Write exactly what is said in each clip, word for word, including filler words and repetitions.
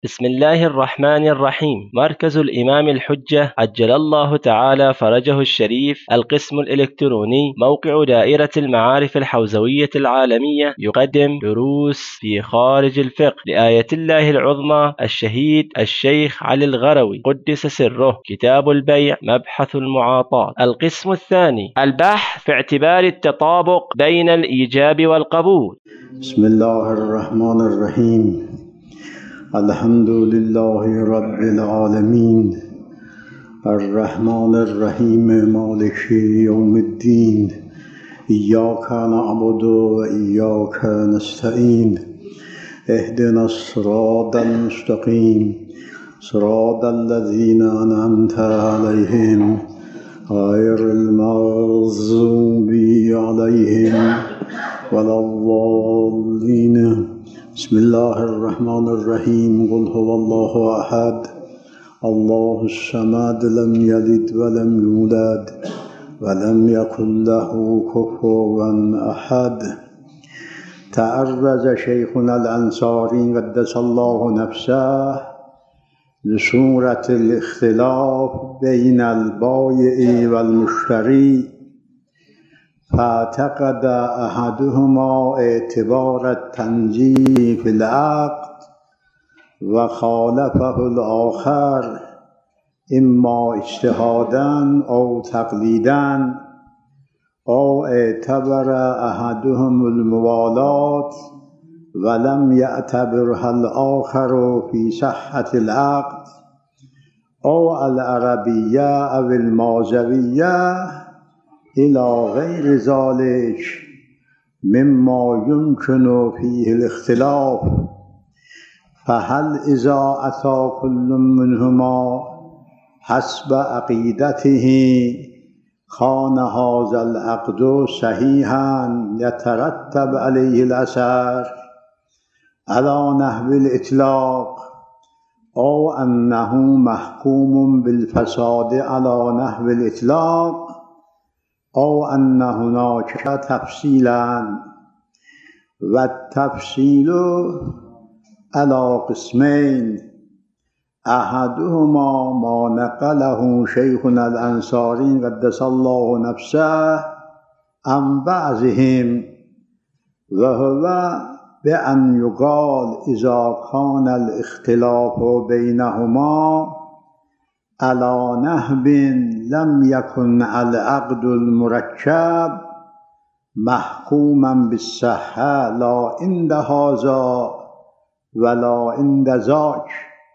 بسم الله الرحمن الرحيم. مركز الإمام الحجة عجل الله تعالى فرجه الشريف، القسم الإلكتروني، موقع دائرة المعارف الحوزوية العالمية، يقدم دروس في خارج الفقه لآية الله العظمى الشهيد الشيخ علي الغروي قدس سره، كتاب البيع، مبحث المعاطاة. القسم الثاني، البحث في اعتبار التطابق بين الإيجاب والقبول. بسم الله الرحمن الرحيم. الحمد لله رب العالمين، الرحمن الرحيم، مالك يوم الدين. إياك نعبد وإياك نستعين. اهدنا الصراط المستقيم، صراط الذين أنعمت عليهم غير المغضوب عليهم ولا الضالين. بسم الله الرحمن الرحيم. قل هو الله أحد الله الصمد لم يلد ولم يولد ولم يكن له كفوا أحد. تعرض شيخنا الأنصاري قدس الله نفسه لصورة الاختلاف بين البائع والمشتري، فاعتقد أحدهما اعتبار التنجيز في العقد وخالفه الآخر، إما اجتهادا أو تقليدا، أو اعتبر أحدهم الموالاة ولم يعتبرها الآخر في صحة العقد، أو العربية أو المازوية إلى غير ذلك مما يمكن فيه الاختلاف. فهل إذا أتى كل منهما حسب عقيدته كان هذا العقد صحيحا يترتب عليه الأثر على نحو الإطلاق، أو أنه محكوم بالفساد على نحو الإطلاق، أو أن هناك تفصيلا، والتفصيل على قسمين: أحدهما ما نقله شيخنا الأنصاري قدس الله نفسه عن بعضهم، وهو بأن يقال إذا كان الاختلاف بينهما على نحو لم يكن العقد المركب محكوما بالصحة لا عند هذا ولا عند ذاك،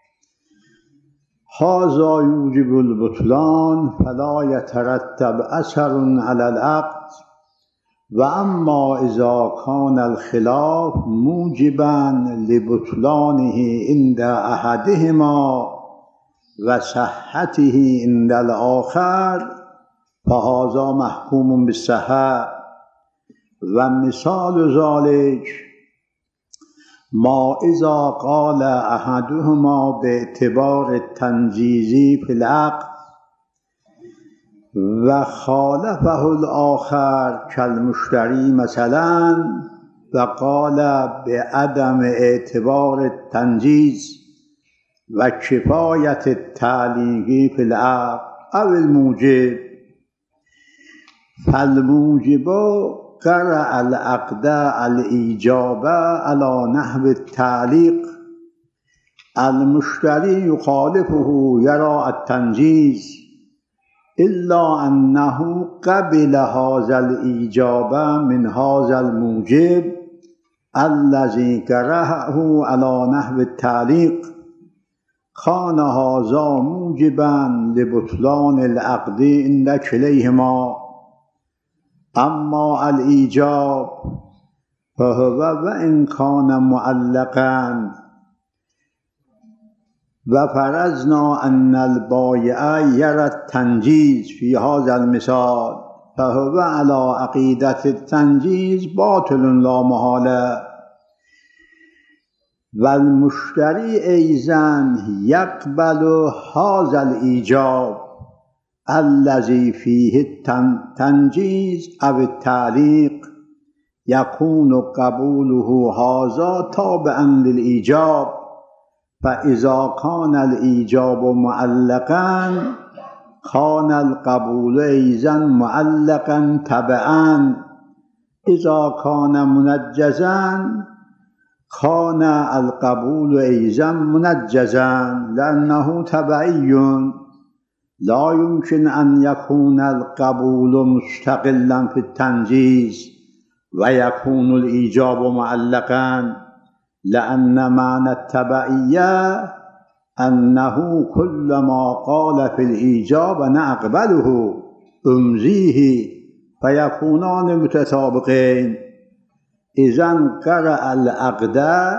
هذا يوجب البطلان فلا يترتب أثر على العقد. وأما إذا كان الخلاف موجبا لبطلانه عند أحدهما وصحته عند الآخر فهذا محكوم بالصحة. ومثال ذلك ما إذا قال أحدهما باعتبار التنجيز في العقد وخالفه الآخر كالمشتري مثلا، وقال بعدم اعتبار التنجيز وكفاية التعليق في العقد أو الموجب، فالموجب قرأ العقد الإيجاب على نحو التعليق، المشتري يخالفه يرى التنجيز، إلا أنه قبل هذا الإيجاب من هذا الموجب الذي قرأه على نحو التعليق، كان هذا موجبا لبطلان العقد عند كليهما. أما الإيجاب فهو وإن كان معلقا، وفرضنا أن البائع يرى التنجيز في هذا المثال فهو على عقيدة التنجيز باطل لا محالة، والمشتري أيضا يقبل هذا الإيجاب الذي فيه التنجيز أو التعليق، يكون قبوله هذا تابعا للإيجاب فإذا كان الإيجاب معلقا كان القبول أيضا معلقا تبعا، إذا كان منجزا كان القبول أيضا منجزا، لأنه تبعي لا يمكن أن يكون القبول مستقلا في التنجيز ويكون الإيجاب معلقا، لأن معنى التبعية أنه كل ما قال في الإيجاب أنا أقبله أمزيه فيكونان متطابقين. إذن قرأ العقد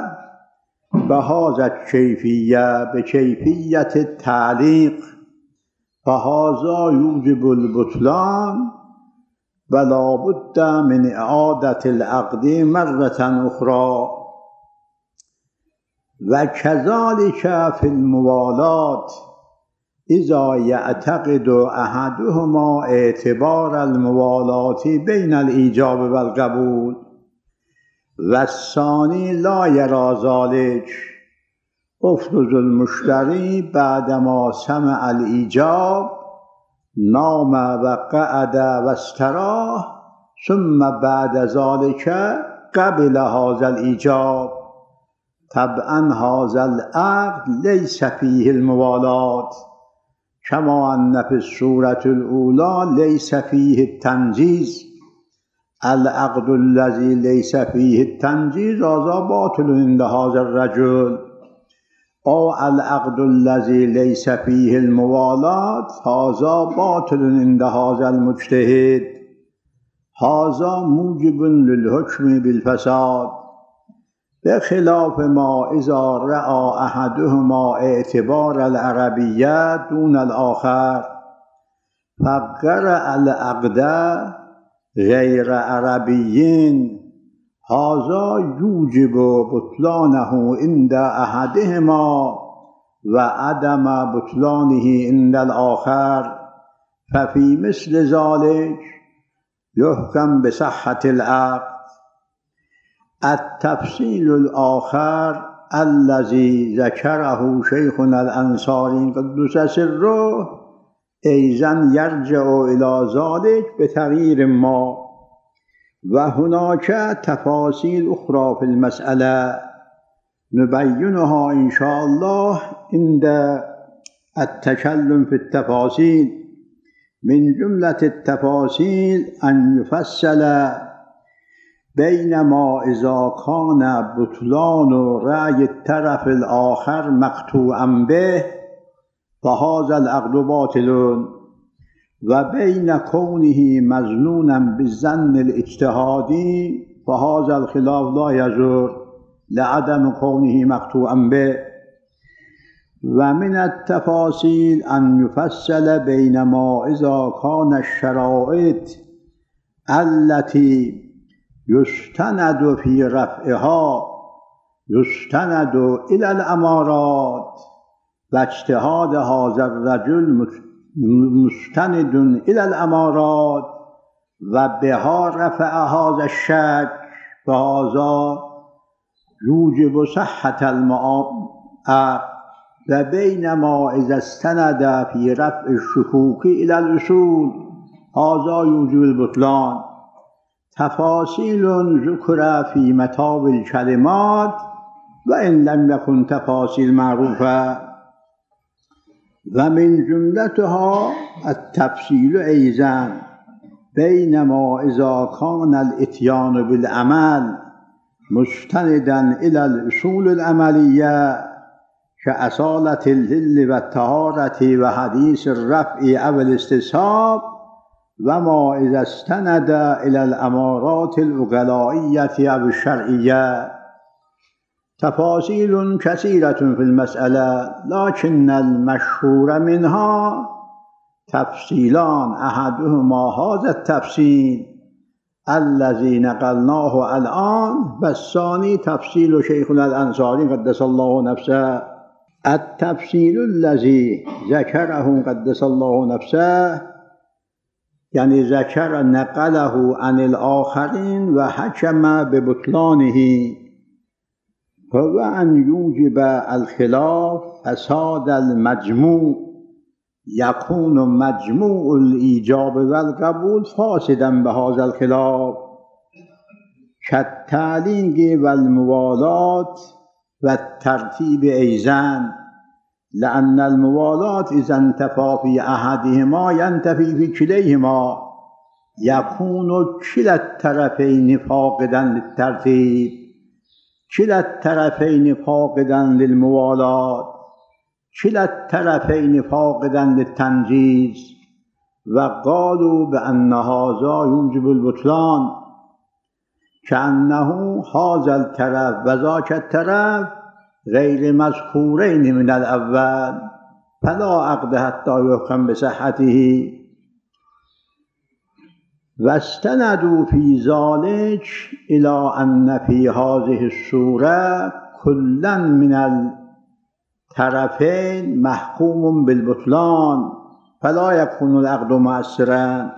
بهذا الكيفية بكيفية التعليق، فهذا يوجب البطلان ولا بد من إعادة العقد مرة أخرى. وكذلك في الموالات إذا يعتقد أحدهما اعتبار الموالاة بين الإيجاب والقبول والثاني لا يرى ذلك، افرض المشتري بعدما سمع الإيجاب نام وقعد واستراح ثم بعد ذلك قبل هذا الإيجاب، طبعا هذا العقد ليس فيه الموالاة، كما أن في الصورة الأولى ليس فيه التنجيز. العقد الذي ليس فيه التنجيز هذا باطل عند هذا الرجل، أو العقد الذي ليس فيه الموالاة هذا باطل عند هذا المجتهد، هذا موجب للحكم بالفساد، بخلاف ما إذا رأى أحدهما اعتبار العربية دون الآخر فقرأ العقد غير عربيين، هذا يوجب بطلانه عند أحدهما وعدم بطلانه عند الآخر، ففي مثل ذلك يحكم بصحة العقد. التفصيل الآخر الذي ذكره شيخنا الأنصاري قدس سره أيضا يرجع إلى ذلك بتغيير ما، وهناك تفاصيل أخرى في المسألة نبينها إن شاء الله عند التكلم في التفاصيل. من جملة التفاصيل أن يفصل بينما إذا كان بطلان رأي الطرف الآخر مقطوعا به فهذا العقد باطل، وبين كونه مظنونا بالظن الاجتهادي فهذا الخلاف لا يجوز لعدم كونه مقطوعا به. ومن التفاصيل أن يفصل بينما إذا كان الشرائط التي يستند في رفعها يستند إلى الأمارات واجتهاد هذا الرجل مستند إلى الأمارات وبها رفع هذا الشك، فهذا يوجب صحة المعاملة. وبينما إذا استند في رفع الشكوك إلى الأصول هذا يوجب البطلان. تفاصيل ذكر في متاب الكلمات وإن لم يكن تفاصيل معروفة، ومن جملتها التفصيل أيضا بينما إذا كان الإتيان بالعمل مستندا إلى الأصول العملية كأصالة الذل والطهارة وحديث الرفع أو الاستصحاب، وما إذا استند إلى الأمارات العقلائية أو الشرعية. تفاصيل كثيرة في المسألة، لكن المشهور منها تفصيلان، أحدهما هذا التفصيل الذي نقلناه الآن، والثاني تفصيل شيخنا الأنصاري قدس الله نفسه. التفصيل الذي ذكره قدس الله نفسه يعني ذكر نقله عن الآخرين وحكم ببطلانه، هو أن يوجب الخلاف فساد المجموع، يكون مجموع الإيجاب والقبول فاسدا بهذا الخلاف، كالتعليق والموالاة والترتيب أيضا، لأن الموالاة إذا انتفى في أحدهما ينتفي في كليهما، يكون كلا الطرفين فاقدا للترتيب، كلا الطرفين فاقدا للموالاة، كلا الطرفين فاقدا للتنجيز. وقالوا بأن هذا يوجب البطلان، كأنه هذا الطرف وذاك الطرف غير مذكورين من الأول، فلا عقد حتى يحكم بصحته. واستندوا في ذلك إلى أن في هذه الصورة كلا من الطرفين محكوم بالبطلان، فلا يكون العقد مؤثرا.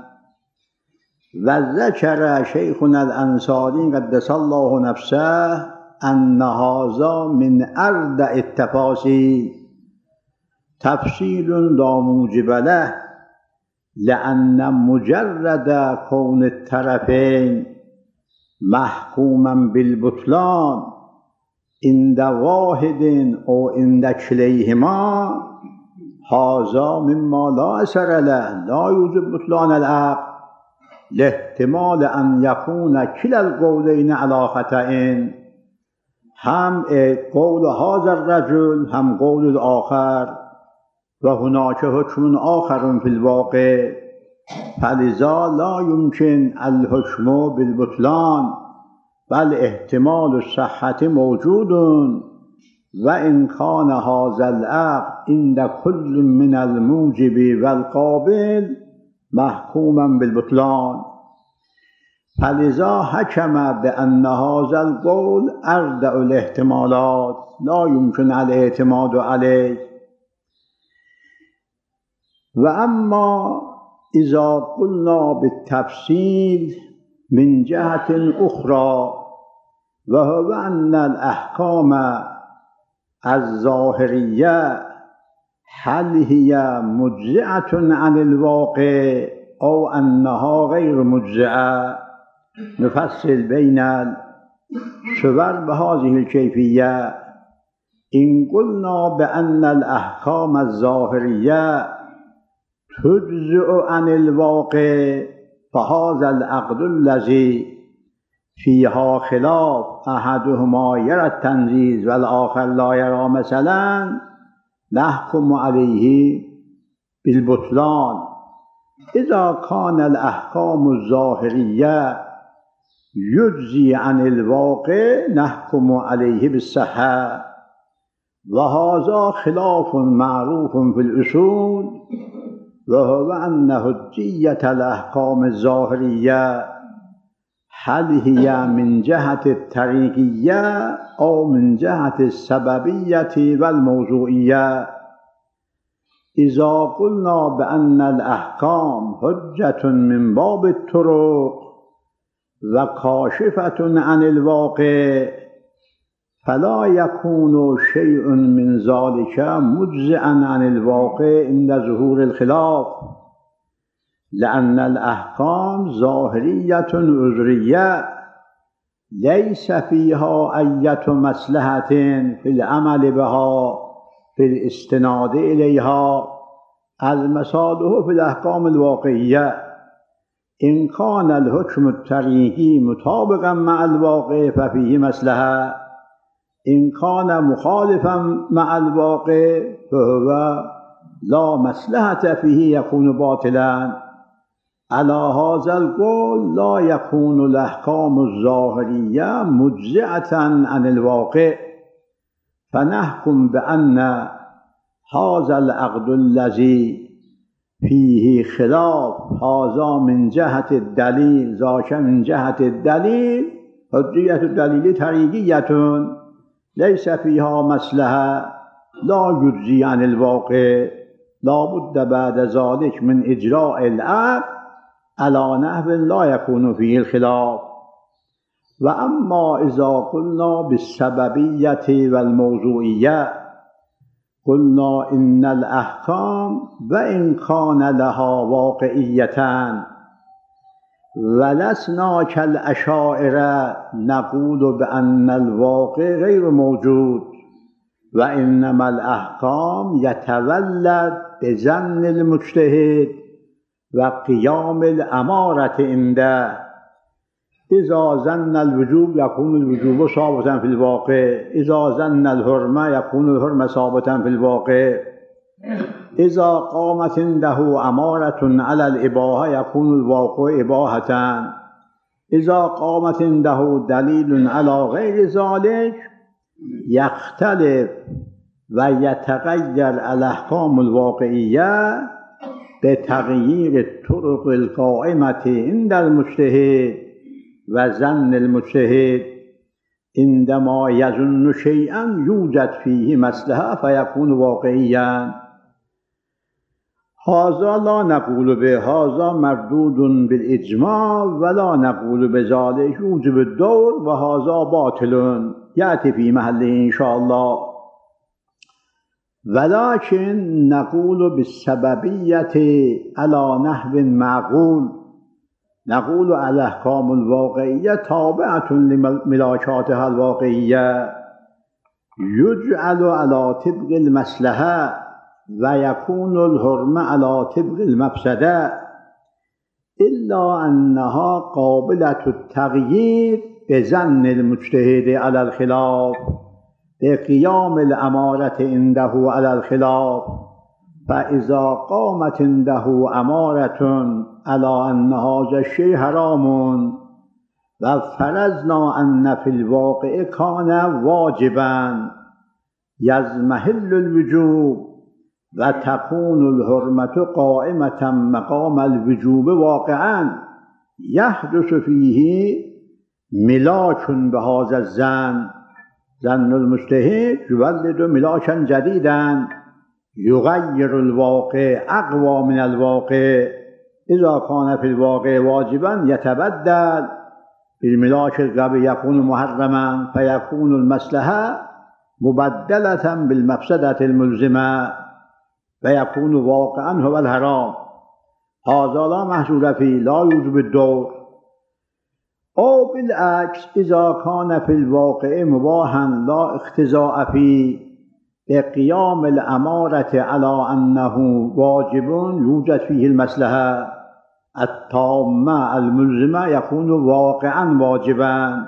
وذكر شيخنا الأنصاري قدس الله نفسه أن هذا من أردع التفاصيل، تفصيل لا موجب له، لأن مجرد كون الطرفين محكوما بالبطلان عند واحد أو عند كليهما هذا مما لا أثر له، لا يوجب بطلان العقد، لاحتمال أن يكون كلا القولين على خطأ، هم قول هذا الرجل هم قول الآخر، وهناك حكم آخر في الواقع، فلذا لا يمكن الحكم بالبطلان، بل احتمال الصحة موجود، وإن كان هذا العقد عند كل من الموجب والقابل محكوما بالبطلان، فلذا حكم بأن هذا القول أردع الاحتمالات لا يمكن الاعتماد عليه. وأما إذا قلنا بالتفصيل من جهة أخرى، وهو أن الأحكام الظاهرية هل هي مجزئة عن الواقع أو أنها غير مجزئة، نفصل بين الصور بهذه الكيفية. إن قلنا بأن الأحكام الظاهرية تجزئ عن الواقع، فهذا العقد الذي فيها خلاف أحدهما يرى التنجيز والآخر لا يرى مثلا نحكم عليه بالبطلان. إذا كان الأحكام الظاهرية يجزي عن الواقع نحكم عليه بالصحة، وهذا خلاف معروف في الأصول، وهو أن حجية الأحكام الظاهرية هل هي من جهة الطريقية أو من جهة السببية والموضوعية. إذا قلنا بأن الأحكام حجة من باب الطرق وكاشفة عن الواقع، فلا يكون شيء من ذلك مجزئا عن الواقع عند ظهور الخلاف، لأن الأحكام ظاهرية عذرية ليس فيها أي مصلحة في العمل بها في الاستناد إليها. المصالح في الأحكام الواقعية، إن كان الحكم الطريقي مطابقا مع الواقع ففيه مصلحة، إن كان مخالفا مع الواقع فهو لا مصلحة فيه يكون باطلا. على هذا القول لا يكون الأحكام الظاهرية مجزئة عن الواقع، فنحكم بأن هذا العقد الذي فيه خلاف هذا من جهة الدليل ذاك من جهة الدليل، حجية الدليل طريقية ليس فيها مصلحة، لا يجزي عن الواقع، لا بد بعد ذلك من إجراء العقد على نحو لا يكون فيه الخلاف. و اما اذا قلنا بالسببیة و الموضوعیة قلنا ان الاحکام و ان کان لها واقعیة ولسنا كالاشاعرة نقول بان الواقع غیر موجود و انما الاحکام یتولد بظن المجتهد و قیام الامارة عنده. اذا ظن الوجوب يكون الوجوب ثابتا في الواقع، اذا ظن الحرمة يكون الحرمة ثابتا في الواقع، اذا قامت عنده امارة على الاباحة يكون الواقع اباحة، اذا قامت عنده دلیل على غیر ذلك يختلف و يتغير الاحکام الواقعیة بتغییر الطرق القائمة عند المجتهد و ظن المجتهد. عندما يظن شيئا يوجد فيه مصلحة فيكون واقعيا. هذا لا نقول به هذا مردود بالإجماع ولا نقول بذلك يوجب الدور وهذا باطل يأتي في محله إن شاء الله. ولكن نقول بالسببية على نحو معقول، نقول الاحکام الواقعیة تابعة لملاکاتها الواقعیة یجعل على طبق المصلحة و یکون الحرمة على طبق المفسدة الا انها قابلة التغییر بظن المجتهد على الخلاف بقیام الامارة عنده على الخلاف. فاذا قامت عنده امارة على ان هذا الشيء حرام و فرضنا ان في الواقع كان واجبا يضمحل الوجوب و تكون الحرمة قائمة مقام الوجوب واقعا يحدث فيه ملاك بهذا الظن. ظن المجتهد يولد ملاكا جديدا يغير الواقع اقوى من الواقع. اذا كان في الواقع واجبا يتبدل بالملاك القوي يكون محرما فيكون المصلحة مبدلة بالمفسدة الملزمة فيكون واقعا هو الحرام. هذا لا محصول فيه لا يوجب الدور. أو بالعكس إذا كان في الواقع مباحا لا اختزاء فيه بقيام الأمارة على أنه واجب يوجد فيه المصلحة التامة الملزمة يكون واقعا واجبا.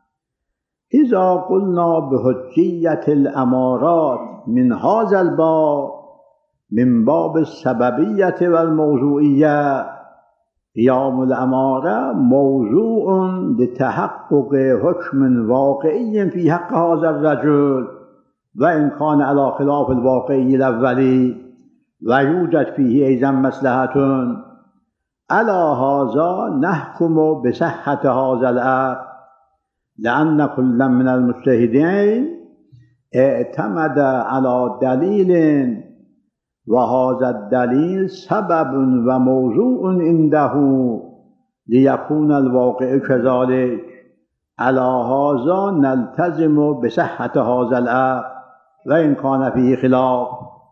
إذا قلنا بحجية الأمارات من هذا الباب من باب السببية والموضوعية قيام الأمارة موضوع لتحقق حكم واقعي في حق هذا الرجل وإن كان على خلاف الواقعي الأولي ويوجد فيه أيضا مصلحة. على هذا نحكم بصحة هذا العقد لأن كل من المجتهدين اعتمد على دليل وهذا الدليل سبب وموضوع عنده ليكون الواقع كذلك. على هذا نلتزم بصحة هذا العقد وإن كان فيه خلاف.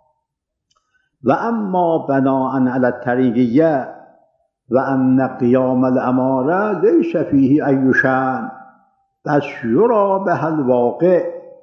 وأما بناء على الطريقية وأن قيام الأمارة ليس فيه أي شأن بس يرى بها الواقع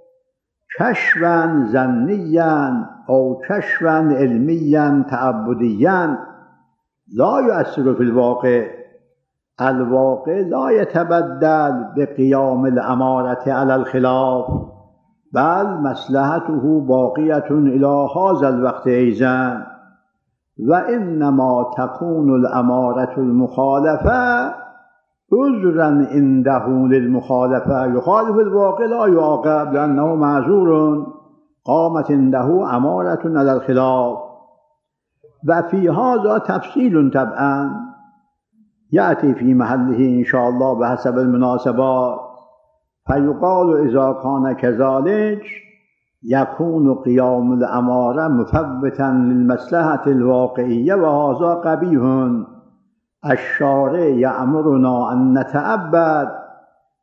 كشفا ظنيا أو كشفا علميا تعبديا لا يؤثر في الواقع. الواقع لا يتبدل بقيام الأمارة على الخلاف بل مصلحته باقية إلى هذا الوقت أيضا. وإنما تكون الأمارة المخالفة عذرا عنده للمخالفة يخالف الواقع لا يعاقب لأنه معذور قامت عنده أمارة على الخلاف. وفي هذا تفصيل طبعا يأتي في محله إن شاء الله بحسب المناسبات. فيقال إذا كان كذلك يكون قيام الأمارة مفوتا للمصلحة الواقعية وهذا قبيح. الشارع يأمرنا أن نتعبد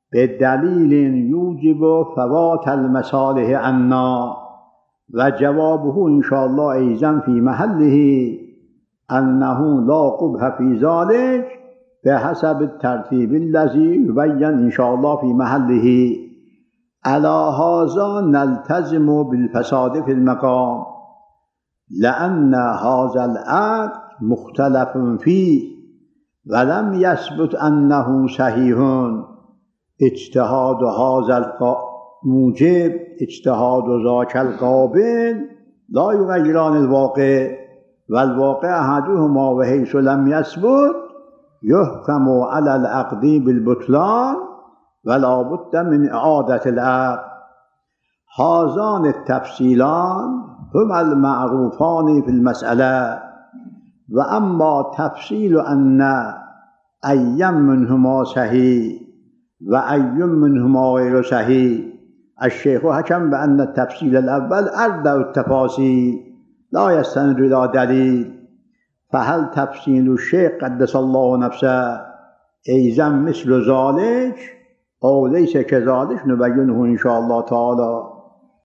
بدلیل یوجب فوات المصالح عنا، و جوابه ان شاء الله ایضا فی محله انه لا قبح فی ذلك بحسب الترتیب الذی یبین ان شاء الله فی محله. على هذا نلتزم بالفساد في المقام لأن هذا العقد مختلف فيه ولم يثبت أنه صحيح. اجتهاد هذا الموجب اجتهاد ذاك القابل لا يغيران الواقع، والواقع أحدهما وحيث لم يثبت يحكم على العقد بالبطلان ولا بد من إعادة العقد. هذان التفصيلان هما المعروفان في المسألة. وأما تفصيل أن أي منهما صحيح وأي منهما غير صحيح، الشيخ حكم بأن التفصيل الأول أردى التفاصيل لا يستند إلى دليل، فهل تفصيل الشيخ قدس الله نفسه أيضا مثل ذلك أو ليس كذلك نبينه إن شاء الله تعالى.